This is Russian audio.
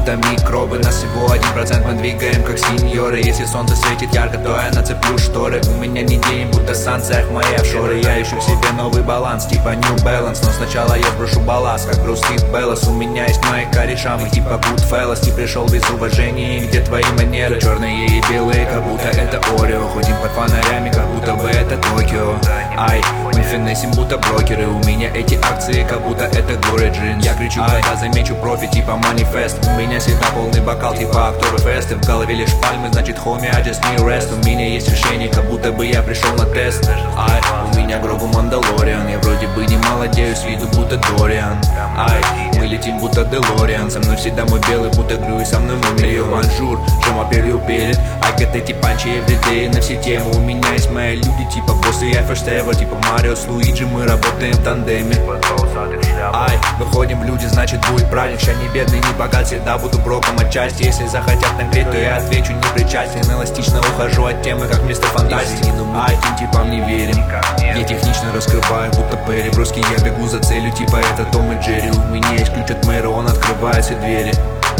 будто микробы. Нас всего 1%, мы двигаем как сеньоры. Если солнце светит ярко, то я нацеплю шторы. У меня не день, будто санцех мои офшоры. Я ищу в себе новый баланс, типа New Balance. Но сначала я сброшу балласт, как грустит Беллас. У меня есть мои кореша, мы типа Goodfellas. Не пришел без уважения, и где твои манеры? Черные и белые, как будто это Орео. Ходим под фонарями, как будто бы это Токио. Ай, мы финесим, будто брокеры. У меня эти акции, как будто это Origin. Я кричу, когда замечу профи, типа манифест. У меня всегда полный бокал, типа Октоберфест. И в голове лишь пальмы, значит, homie, I just need rest. У меня есть решение, как будто бы я пришел на тест. Ай, у меня Грогу Мандалориан. Я вроде бы не молодею, с виду будто Дориан. Ай, мы летим, будто Делориан. Со мной всегда мой белый, будто Глю, и со мной мумия. Манжур, Джома Перью перед. I get эти панчи everyday на все темы. У меня есть мои люди, типа боссы, я first ever. Типа Марио с Луиджи, мы работаем в тандеме. Ай, выходим в люди, значит будет праздник. Ща не бедный, не богат, всегда буду броком отчасти. Если захотят нагреть, то я отвечу, не причастен. Эластично ухожу от темы, как мистер Фантастик. Ай, тем типам не верим. Я технично раскрываю, будто Перри. Броски, я бегу за целью, типа это Том и Джерри. У меня есть ключ от мэра, он открывает все двери.